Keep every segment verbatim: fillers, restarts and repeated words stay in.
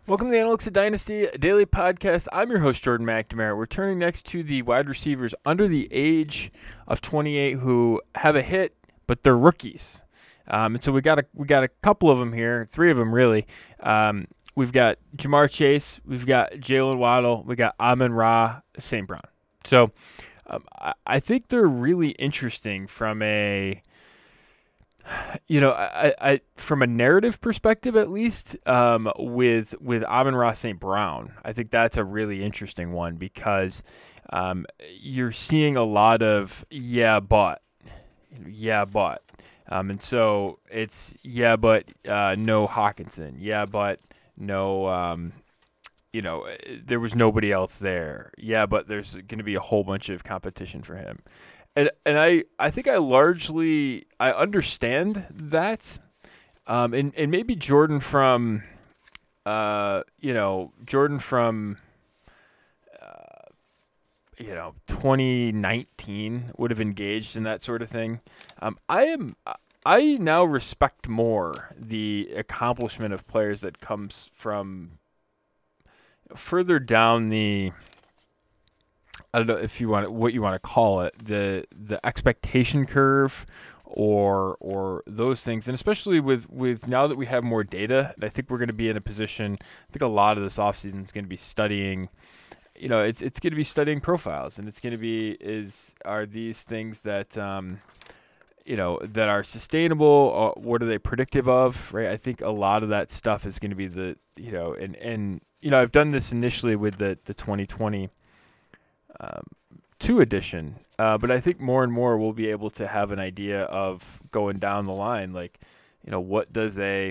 Welcome to the Analytics of Dynasty Daily Podcast. I'm your host, Jordan McNamara. We're turning next to the wide receivers under the age of twenty-eight who have a hit, but they're rookies. Um, and so we got a we got a couple of them here, three of them really. Um, we've got Ja'Marr Chase, we've got Jalen Waddle, we got Amon-Ra Saint Brown. So um, I, I think they're really interesting from a You know, I, I from a narrative perspective, at least, um, with with Amon-Ra Saint Brown, I think that's a really interesting one because um, you're seeing a lot of yeah, but yeah, but, um, and so it's yeah, but uh, no Hockenson, yeah, but no, um, you know, there was nobody else there, yeah, but there's going to be a whole bunch of competition for him. And and I, I think I largely I understand that, um, and and maybe Jordan from, uh, you know Jordan from, uh, you know twenty nineteen would have engaged in that sort of thing. Um, I am I now respect more the accomplishment of players that comes from further down the. I don't know if you want what you want to call it, the the expectation curve, or or those things, and especially with, with now that we have more data, I think we're going to be in a position. I think a lot of this offseason is going to be studying. You know, it's it's going to be studying profiles, and it's going to be is are these things that um, you know that are sustainable? Or what are they predictive of? Right. I think a lot of that stuff is going to be the you know and and you know I've done this initially with the the twenty twenty. Um, two edition, uh, but I think more and more we'll be able to have an idea of going down the line, like, you know, what does a,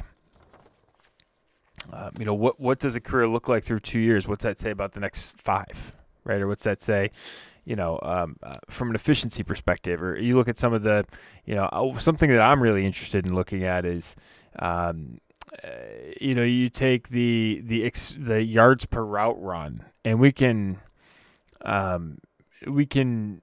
uh, you know, what what does a career look like through two years? What's that say about the next five, right? Or what's that say, you know, um, uh, from an efficiency perspective? Or you look at some of the, you know, something that I'm really interested in looking at is, um, uh, you know, you take the the ex- the yards per route run, and we can. Um, we can,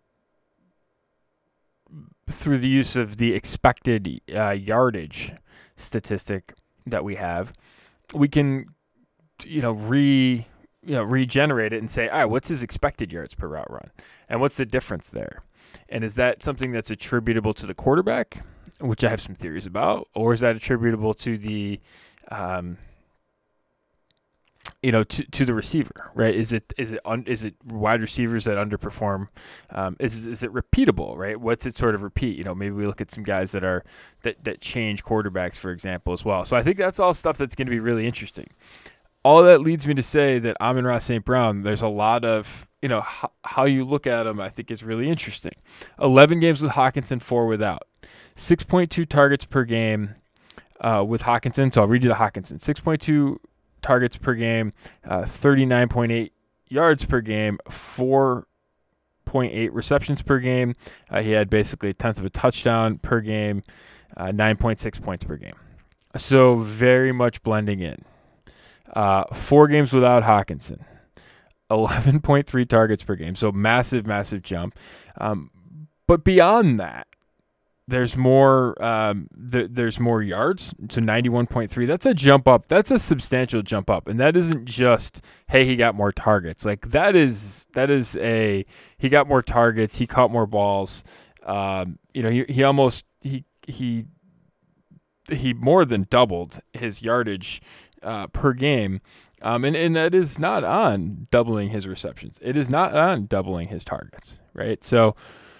through the use of the expected uh, yardage statistic that we have, we can, you know, re, you know, regenerate it and say, all right, what's his expected yards per route run, and what's the difference there, and is that something that's attributable to the quarterback, which I have some theories about, or is that attributable to the, um, you know, to, to the receiver, right? Is it is it un, is it wide receivers that underperform? Um, is is it repeatable, right? What's it sort of repeat? You know, maybe we look at some guys that are that that change quarterbacks, for example, as well. So I think that's all stuff that's going to be really interesting. All that leads me to say that Amon-Ra Saint Brown, there's a lot of, you know, h- how you look at him, I think is really interesting. eleven games with Hockenson, four without. six point two targets per game uh, with Hockenson. So I'll read you the Hockenson. six point two targets per game, uh, thirty-nine point eight yards per game, four point eight receptions per game. Uh, he had basically a tenth of a touchdown per game, uh, nine point six points per game. So very much blending in. Uh, four games without Hockenson, eleven point three targets per game. So massive, massive jump. Um, but beyond that, There's more. Um, th- there's more yards. So ninety-one point three. That's a jump up. That's a substantial jump up, and that isn't just hey he got more targets. Like that is that is a he got more targets. He caught more balls. Um, you know he he almost he he he more than doubled his yardage uh, per game, um, and and that is not on doubling his receptions. It is not on doubling his targets. Right. So.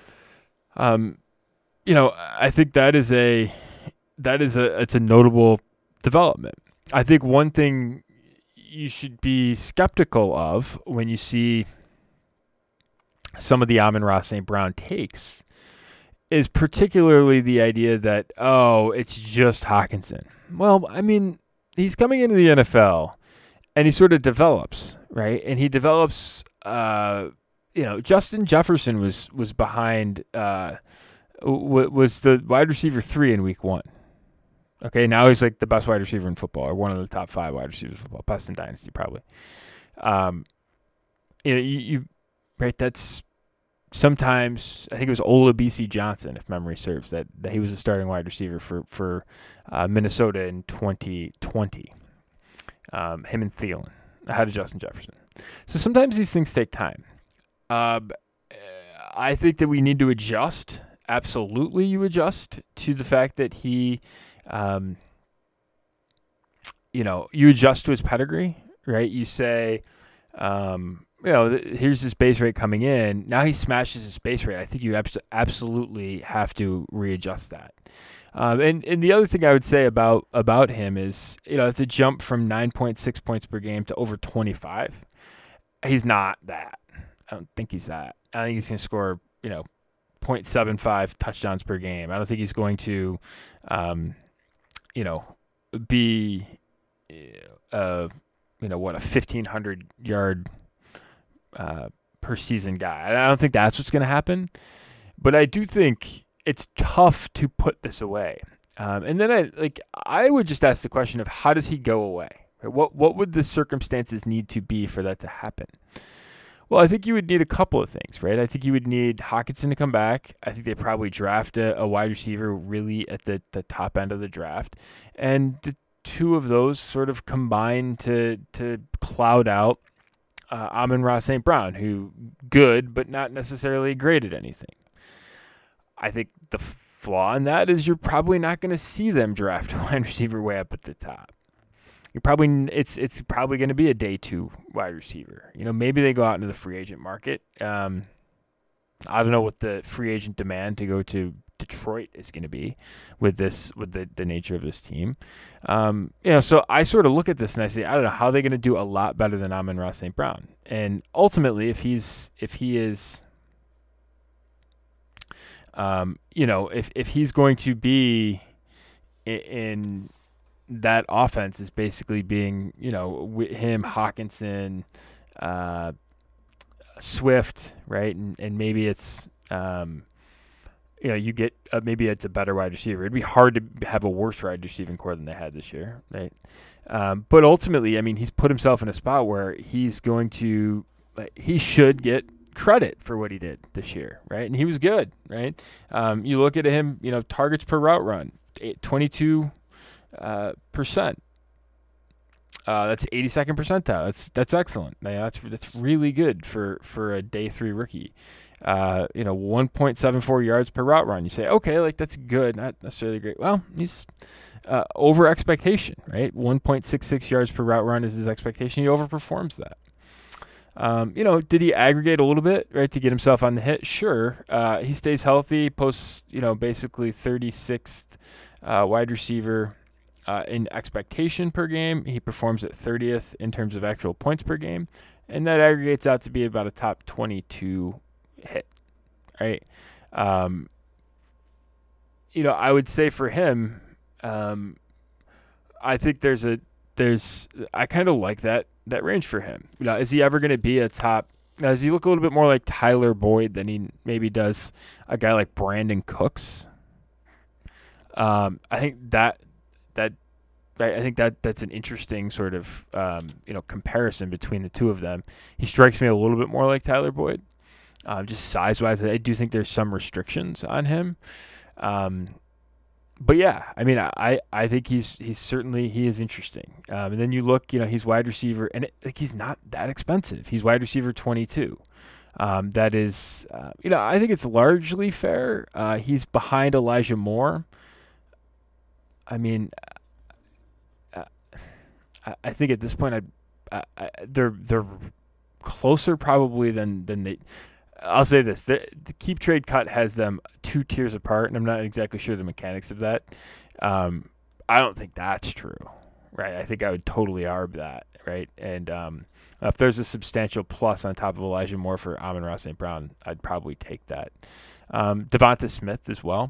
Um. You know, I think that is a that is a it's a notable development. I think one thing you should be skeptical of when you see some of the Amon-Ra Saint Brown takes is particularly the idea that, oh, it's just Hockenson. Well, I mean, he's coming into the N F L and he sort of develops, right? And he develops, uh, you know, Justin Jefferson was was behind. Uh, was the wide receiver three in week one. Okay, now he's like the best wide receiver in football, or one of the top five wide receivers in football, best in Dynasty probably. Um, you know, you, you right? That's sometimes I think it was Olabisi Johnson, if memory serves, that, that he was a starting wide receiver for for uh, Minnesota in twenty twenty. Um, him and Thielen ahead of Justin Jefferson. So sometimes these things take time. Um, I think that we need to adjust. Absolutely, you adjust to the fact that he, um, you know, you adjust to his pedigree, right? You say, um, you know, th- here's his base rate coming in. Now he smashes his base rate. I think you abs- absolutely have to readjust that. Um, and, and the other thing I would say about about him is, you know, it's a jump from nine point six points per game to over twenty-five. He's not that. I don't think he's that. I think he's going to score, you know, zero point seven five touchdowns per game. I don't think he's going to, um, you know, be, uh, you know, what, a fifteen hundred yard uh, per season guy. I don't think that's what's going to happen. But I do think it's tough to put this away. Um, and then I like I would just ask the question of how does he go away? Right? What what would the circumstances need to be for that to happen? Well, I think you would need a couple of things, right? I think you would need Hockenson to come back. I think they probably draft a, a wide receiver really at the, the top end of the draft. And the two of those sort of combine to to cloud out uh, Amon-Ra Saint Brown, who good, but not necessarily great at anything. I think the flaw in that is you're probably not going to see them draft a wide receiver way up at the top. You're probably it's it's probably going to be a day two wide receiver. You know, maybe they go out into the free agent market. Um, I don't know what the free agent demand to go to Detroit is going to be with this with the, the nature of this team. Um, you know, so I sort of look at this and I say, I don't know how they're going to do a lot better than Amon-Ra Saint Brown. And ultimately, if he's if he is, um, you know, if if he's going to be in, in that offense is basically being, you know, him, Hockenson, uh, Swift, right? And and maybe it's, um, you know, you get, uh, maybe it's a better wide receiver. It'd be hard to have a worse wide receiving core than they had this year, right? Um, but ultimately, I mean, he's put himself in a spot where he's going to, like, he should get credit for what he did this year, right? And he was good, right? Um, you look at him, you know, targets per route run, twenty-two Uh, percent. Uh, that's eighty-second percentile. That's that's excellent. Yeah, that's that's really good for, for a day three rookie. Uh, you know, one point seven four yards per route run. You say, okay, like that's good, not necessarily great. Well, he's uh, over expectation, right? one point six six yards per route run is his expectation. He overperforms that. Um, you know, did he aggregate a little bit, right, to get himself on the hit? Sure. Uh, he stays healthy, posts, you know, basically thirty-sixth uh, wide receiver. Uh, in expectation per game, he performs at thirtieth in terms of actual points per game, and that aggregates out to be about a top twenty-two hit, right? Um, you know, I would say for him, um, I think there's a there's I kind of like that that range for him. You know, is he ever going to be a top? Does he look a little bit more like Tyler Boyd than he maybe does a guy like Brandon Cooks? Um, I think that. That I think that that's an interesting sort of um, you know comparison between the two of them. He strikes me a little bit more like Tyler Boyd, uh, just size wise. I do think there's some restrictions on him, um, but yeah, I mean, I, I think he's he's certainly he is interesting. Um, and then you look, you know, he's wide receiver, and it, like he's not that expensive. He's wide receiver twenty-two. Um, that is, uh, you know, I think it's largely fair. Uh, he's behind Elijah Moore. I mean, uh, I think at this point, I'd, I, I, they're they're closer probably than than they. I'll say this: the, the keep trade cut has them two tiers apart, and I'm not exactly sure the mechanics of that. Um, I don't think that's true, right? I think I would totally arb that, right? And um, if there's a substantial plus on top of Elijah Moore for Amon-Ra Saint Brown, I'd probably take that. Um, Devonta Smith as well.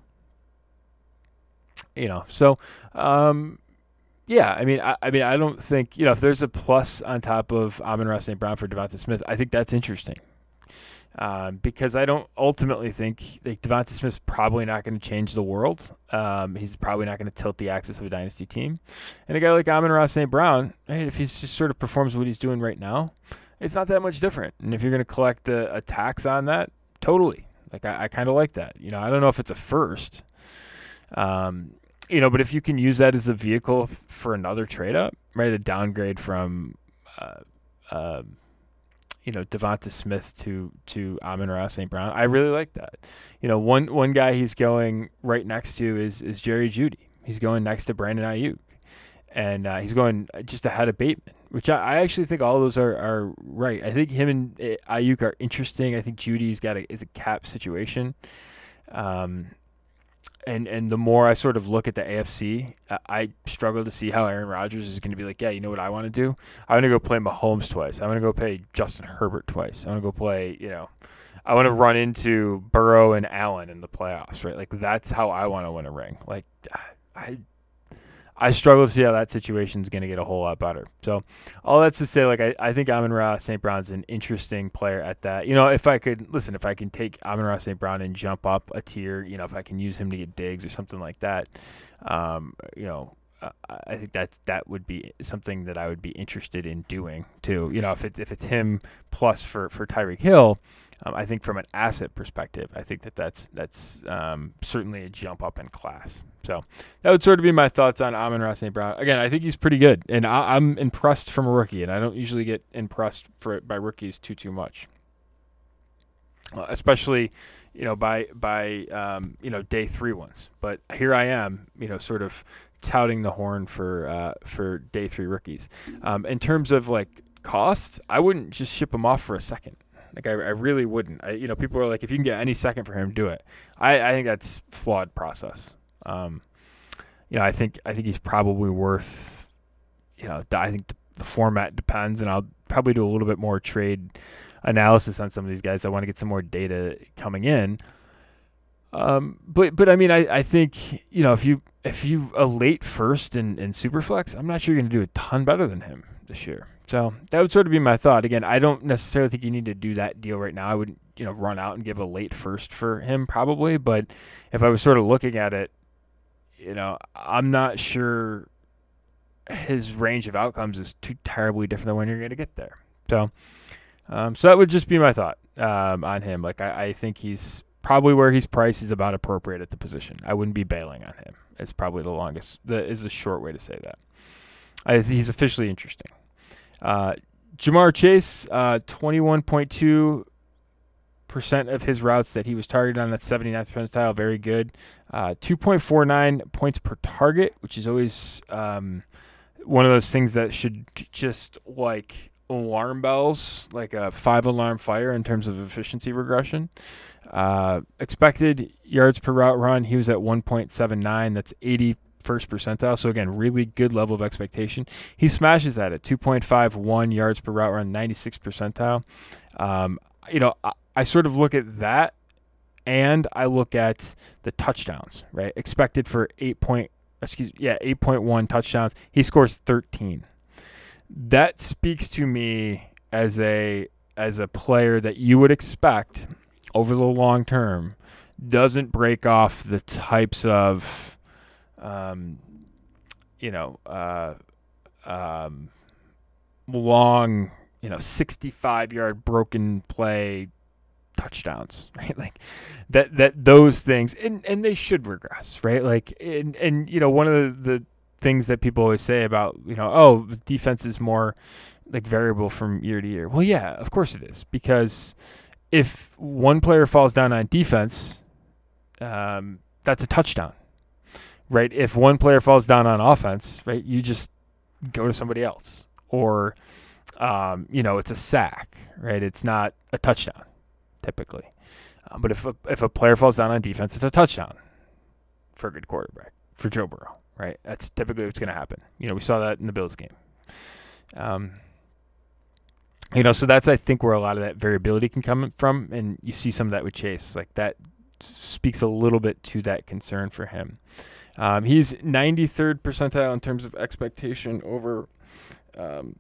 You know, so, um, yeah, I mean, I, I mean, I don't think, you know, if there's a plus on top of Amon-Ra Saint Brown for Devonta Smith, I think that's interesting. Um, because I don't ultimately think like Devonta Smith's probably not going to change the world. Um, he's probably not going to tilt the axis of a dynasty team. And a guy like Amon-Ra Saint Brown, hey, if he's just sort of performs what he's doing right now, it's not that much different. And if you're going to collect a, a tax on that, totally. Like I, I kind of like that. You know, I don't know if it's a first. Um, you know, but if you can use that as a vehicle th- for another trade up, right? A downgrade from, uh, uh, you know, Devonta Smith to to Amon-Ra Saint Brown. I really like that. You know, one one guy he's going right next to is is Jerry Jeudy. He's going next to Brandon Ayuk, and uh, he's going just ahead of Bateman, which I, I actually think all those are, are right. I think him and Ayuk are interesting. I think Judy's got a is a cap situation. Um, And and the more I sort of look at the A F C, I struggle to see how Aaron Rodgers is going to be like, yeah, you know what I want to do? I want to go play Mahomes twice. I want to go play Justin Herbert twice. I want to go play, you know, I want to run into Burrow and Allen in the playoffs, right? Like that's how I want to win a ring. Like I I struggle to see how that situation is going to get a whole lot better. So all that's to say, like, I, I think Amon-Ra Saint Brown's an interesting player at that. You know, if I could, listen, if I can take Amon-Ra Saint Brown and jump up a tier, you know, if I can use him to get digs or something like that, um, you know, uh, I think that that would be something that I would be interested in doing too. You know, if it's, if it's him plus for, for Tyreek Hill, um, I think from an asset perspective, I think that that's, that's um, certainly a jump up in class. So that would sort of be my thoughts on Amon-Ra Saint Brown. Again, I think he's pretty good, and I, I'm impressed from a rookie, and I don't usually get impressed for by rookies too too much, uh, especially you know by by um, you know day three ones. But here I am, you know, sort of touting the horn for uh, for day three rookies. Um, in terms of like cost, I wouldn't just ship him off for a second. Like I, I really wouldn't. I, you know, people are like, if you can get any second for him, do it. I, I think that's flawed process. Um, you know, I think I think he's probably worth. You know, I think the, the format depends, and I'll probably do a little bit more trade analysis on some of these guys. I want to get some more data coming in. Um, but but I mean, I, I think you know if you if you a late first in, in Superflex, I'm not sure you're going to do a ton better than him this year. So that would sort of be my thought. Again, I don't necessarily think you need to do that deal right now. I wouldn't you know run out and give a late first for him probably, but if I was sort of looking at it. You know, I'm not sure his range of outcomes is too terribly different than when you're going to get there. So, um, so that would just be my thought um, on him. Like, I, I think he's probably where he's priced. He's about appropriate at the position. I wouldn't be bailing on him. It's probably the longest. That is a short way to say that. I, he's officially interesting. Uh, Ja'Marr Chase, uh, twenty-one point two percent of his routes that he was targeted on, that seventy-ninth percentile, very good. Uh, two point four nine points per target, which is always um, one of those things that should just like alarm bells, like a five alarm fire in terms of efficiency regression. Uh, expected yards per route run, he was at one point seven nine. That's eighty-first percentile. So again, really good level of expectation. He smashes that at two point five one yards per route run, ninety-sixth percentile. Um, you know, I, I sort of look at that, and I look at the touchdowns, right? Expected for eight point, excuse yeah, eight point one touchdowns. He scores thirteen. That speaks to me as a as a player that you would expect over the long term doesn't break off the types of, um, you know, uh, um, long, you know, sixty-five yard broken play touchdowns, right? Like that, that those things, and, and they should regress, right? Like, and, and, you know, one of the, the things that people always say about, you know, oh, defense is more like variable from year to year. Well, yeah, of course it is, because if one player falls down on defense, um, that's a touchdown, right? If one player falls down on offense, right, you just go to somebody else, or, um, you know, it's a sack, right? It's not a touchdown. Typically. Um, but if a, if a player falls down on defense, it's a touchdown for a good quarterback, for Joe Burrow, right? That's typically what's going to happen. You know, we saw that in the Bills game. Um, you know, so that's, I think, where a lot of that variability can come from, and you see some of that with Chase. Like, that speaks a little bit to that concern for him. Um, he's ninety-third percentile in terms of expectation over, um,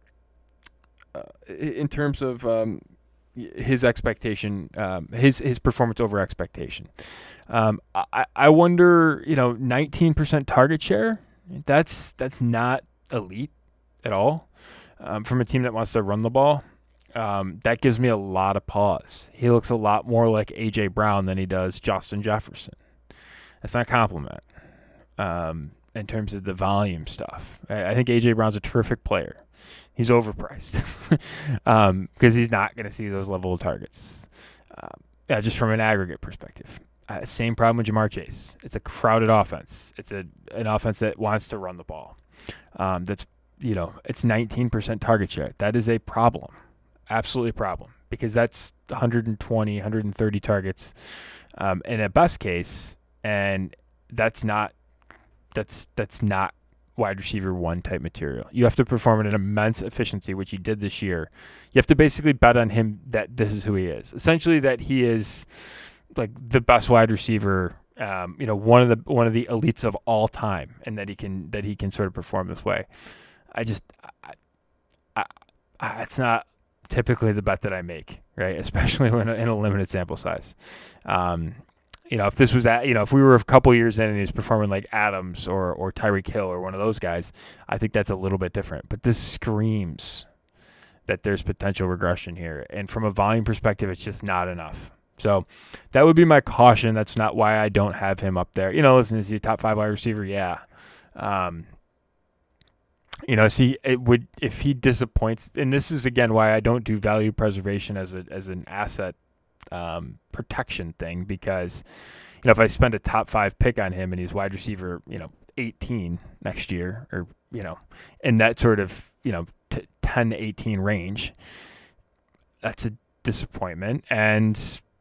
uh, in terms of, um, his expectation, um, his his performance over expectation. Um, I, I wonder, you know, nineteen percent target share, that's that's not elite at all um, from a team that wants to run the ball. Um, that gives me a lot of pause. He looks a lot more like A J Brown than he does Justin Jefferson. That's not a compliment. Um, in terms of the volume stuff. I, I think A J Brown's a terrific player. He's overpriced because um, he's not going to see those level of targets. Um, yeah, just from an aggregate perspective. Uh, same problem with Jamar Chase. It's a crowded offense. It's a an offense that wants to run the ball. Um, that's you know it's nineteen percent target share. That is a problem, absolutely a problem, because that's one hundred twenty, one hundred thirty targets um, in a best case, and that's not that's that's not wide receiver one type material. You have to perform at an immense efficiency, which he did this year. You have to basically bet on him that this is who he is. Essentially, that he is like the best wide receiver, um, you know, one of the one of the elites of all time, and that he can that he can sort of perform this way. I just, I, I, I, it's not typically the bet that I make, right? Especially when in a limited sample size. Um, You know, if this was at, you know, if we were a couple years in and he's performing like Adams or or Tyreek Hill or one of those guys, I think that's a little bit different. But this screams that there's potential regression here, and from a volume perspective, it's just not enough. So that would be my caution. That's not why I don't have him up there. You know, listen, is he a top five wide receiver? Yeah. Um, you know, see, it would if he disappoints, and this is again why I don't do value preservation as a as an asset Um, protection thing, because you know if I spend a top five pick on him and he's wide receiver, you know, eighteen next year, or you know, in that sort of you know t- ten to eighteen range, that's a disappointment. And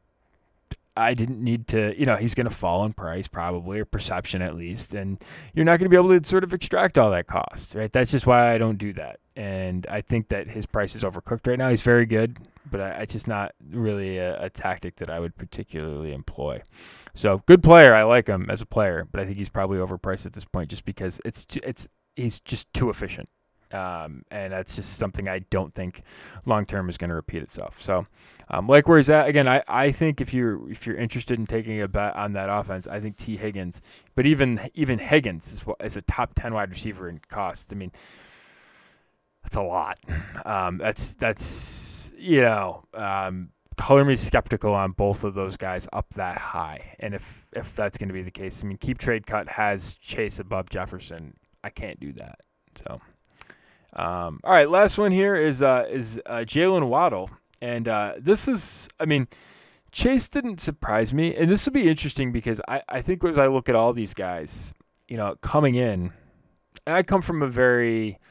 I didn't need to, you know, he's going to fall in price probably, or perception at least, and you're not going to be able to sort of extract all that cost, right? That's just why I don't do that. And I think that his price is overcooked right now. He's very good, but I, it's just not really a, a tactic that I would particularly employ. So good player. I like him as a player, but I think he's probably overpriced at this point just because it's, it's, he's just too efficient. Um, and that's just something I don't think long-term is going to repeat itself. So, um, like where he's at, again, I, I think if you're, if you're interested in taking a bet on that offense, I think T Higgins, but even, even Higgins is, is a top ten wide receiver in cost. I mean, that's a lot. Um, that's, that's, you know, um, color me skeptical on both of those guys up that high. And if, if that's going to be the case, I mean, Keep Trade Cut has Chase above Jefferson. I can't do that. So, Um, all right, last one here is uh, is uh, Jalen Waddle, and uh, this is, I mean, Chase didn't surprise me, and this will be interesting because I, I think as I look at all these guys, you know, coming in, and I come from a very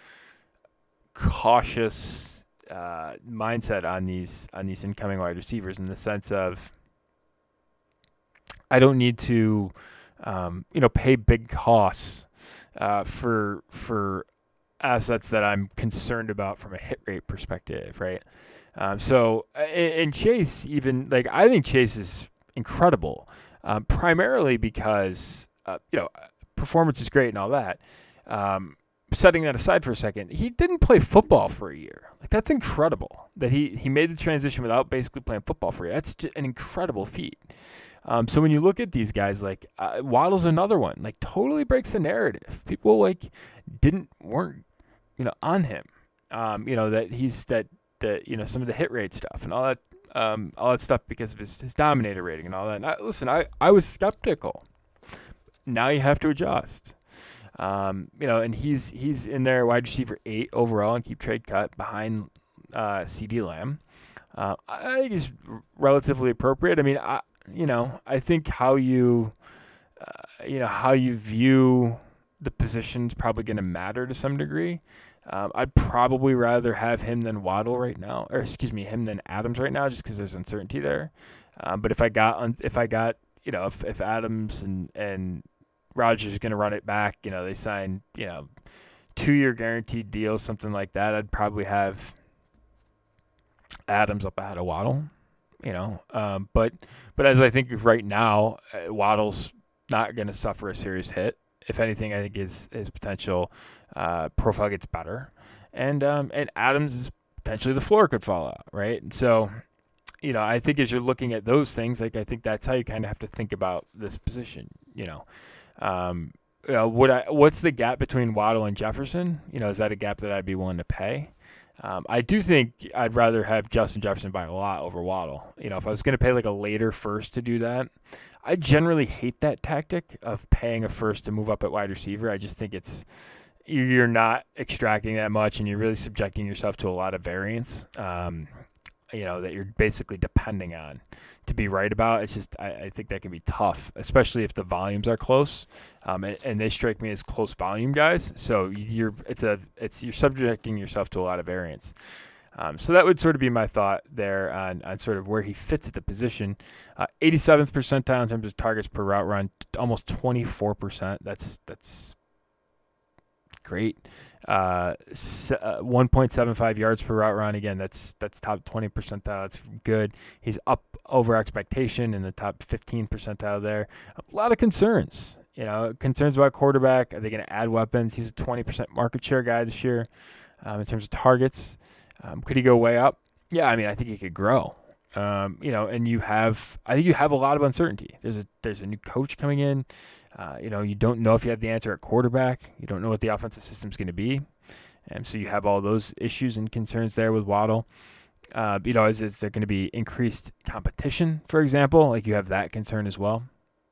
cautious uh, mindset on these on these incoming wide receivers in the sense of I don't need to, um, you know, pay big costs uh, for for. assets that I'm concerned about from a hit rate perspective, right? Um, so, and Chase, even like I think Chase is incredible, um, primarily because uh, you know performance is great and all that. Um, setting that aside for a second, he didn't play football for a year. Like that's incredible that he he made the transition without basically playing football for a year. That's just an incredible feat. Um, so when you look at these guys, like uh, Waddle's another one, like totally breaks the narrative. People like didn't weren't you know on him, um, you know that he's that that you know some of the hit rate stuff and all that um, all that stuff because of his, his dominator rating and all that. And I, listen, I I was skeptical. Now you have to adjust. Um, you know, and he's he's in there wide receiver eight overall and Keep Trade Cut behind uh, CeeDee Lamb. Uh, I think he's relatively appropriate. I mean, I you know I think how you uh, you know how you view the position's probably going to matter to some degree. Um, I'd probably rather have him than Waddle right now, or excuse me, him than Adams right now, just because there's uncertainty there. Um, but if I got if I got you know if, if Adams and and Rodgers is going to run it back, you know, they sign, you know, two-year guaranteed deals, something like that, I'd probably have Adams up ahead of Waddle, you know. Um, but but as I think right now, uh, Waddle's not going to suffer a serious hit. If anything, I think his, his potential uh, profile gets better. And um, and Adams is potentially the floor could fall out, right? And so, you know, I think as you're looking at those things, like I think that's how you kind of have to think about this position, you know. Um, you know, would I, what's the gap between Waddle and Jefferson? You know, is that a gap that I'd be willing to pay? Um, I do think I'd rather have Justin Jefferson by a lot over Waddle. You know, if I was going to pay like a later first to do that, I generally hate that tactic of paying a first to move up at wide receiver. I just think it's you're not extracting that much, and you're really subjecting yourself to a lot of variance. Um, you know, that you're basically depending on to be right about. It's just, I, I think that can be tough, especially if the volumes are close. Um, and, and they strike me as close volume guys. So you're, it's a, it's, you're subjecting yourself to a lot of variance. Um, so that would sort of be my thought there on, on sort of where he fits at the position. Uh, eighty-seventh percentile in terms of targets per route run, almost twenty-four percent. That's, that's great. Uh, one point seven five yards per route run. Again, that's that's top twenty percentile. That's good. He's up over expectation in the top fifteen percentile there. A lot of concerns. You know, concerns about quarterback. Are they going to add weapons? He's a twenty percent market share guy this year um, in terms of targets. Um, could he go way up? Yeah, I mean, I think he could grow. Um, you know, and you have, I think you have a lot of uncertainty. There's a there's a new coach coming in. Uh, you know, you don't know if you have the answer at quarterback. You don't know what the offensive system's going to be. And so you have all those issues and concerns there with Waddle. Uh, you know, is, is there going to be increased competition, for example? Like you have that concern as well.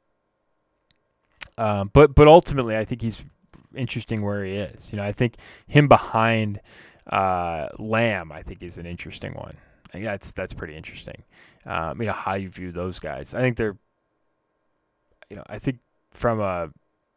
Um, but but ultimately, I think he's interesting where he is. You know, I think him behind uh, Lamb, I think, is an interesting one. I think that's that's pretty interesting. Um, you know, how you view those guys. I think they're, you know, I think from a,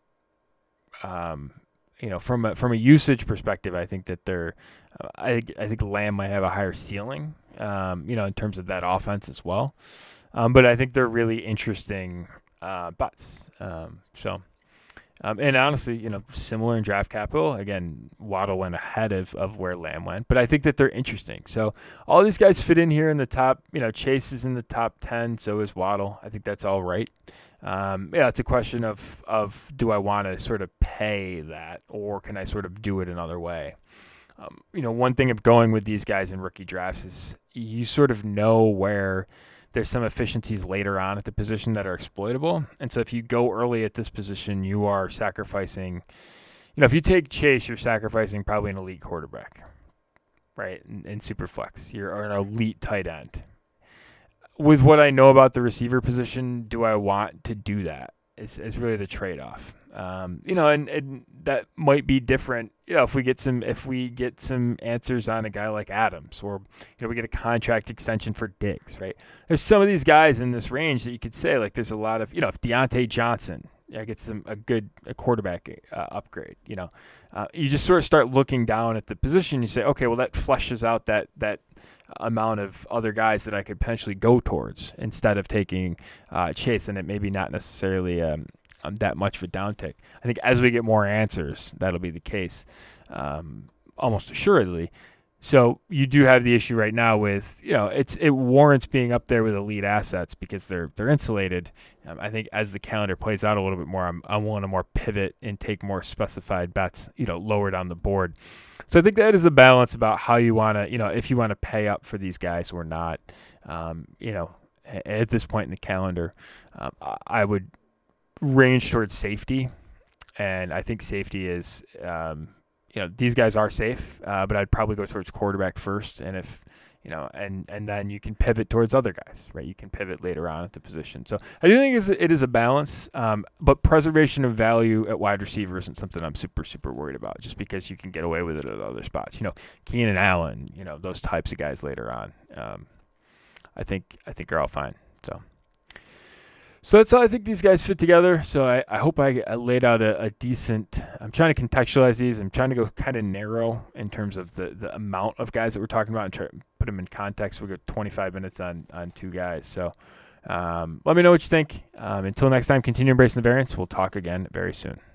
um, you know, from a from a usage perspective, I think that they're, uh, I think I think Lamb might have a higher ceiling, um, you know, in terms of that offense as well. Um, but I think they're really interesting uh, butts. Um, so. Um, and honestly, you know, similar in draft capital. Again, Waddle went ahead of, of where Lamb went, but I think that they're interesting. So all these guys fit in here in the top. You know, Chase is in the top ten, so is Waddle. I think that's all right. Um, yeah, it's a question of of do I want to sort of pay that, or can I sort of do it another way? Um, you know, one thing of going with these guys in rookie drafts is you sort of know where there's some efficiencies later on at the position that are exploitable. And so if you go early at this position, you are sacrificing, you know, if you take Chase, you're sacrificing probably an elite quarterback, right? In, in super flex, you're an elite tight end. With what I know about the receiver position, do I want to do that? Is is really the trade-off. Um, you know, and, and that might be different. You know, if we get some, if we get some answers on a guy like Adams, or you know, we get a contract extension for Diggs, right? There's some of these guys in this range that you could say, like, there's a lot of, you know, if Deontay Johnson, yeah, gets some a good a quarterback uh, upgrade, you know, uh, you just sort of start looking down at the position. You say, okay, well, that fleshes out that that amount of other guys that I could potentially go towards instead of taking uh, Chase, and it maybe not necessarily. Um, Um, that much of a downtick. I think as we get more answers, that'll be the case, um, almost assuredly. So you do have the issue right now with, you know, it's it warrants being up there with elite assets because they're they're insulated. Um, I think as the calendar plays out a little bit more, I'm I want to more pivot and take more specified bets, you know, lower down the board. So I think that is a balance about how you want to, you know, if you want to pay up for these guys or not. Um, you know, at this point in the calendar, um, I would range towards safety, and I think safety is, um, you know, these guys are safe, uh, but I'd probably go towards quarterback first, and if, you know, and and then you can pivot towards other guys, right? You can pivot later on at the position. So I do think it is a balance, um, but preservation of value at wide receiver isn't something I'm super, super worried about, just because you can get away with it at other spots. You know, Keenan Allen, you know, those types of guys later on, um, I think I think are all fine. So. So that's how I think these guys fit together. So I, I hope I, I laid out a, a decent, I'm trying to contextualize these. I'm trying to go kind of narrow in terms of the, the amount of guys that we're talking about and try to put them in context. We'll go twenty-five minutes on, on two guys. So um, let me know what you think. Um, until next time, continue embracing the variance. We'll talk again very soon.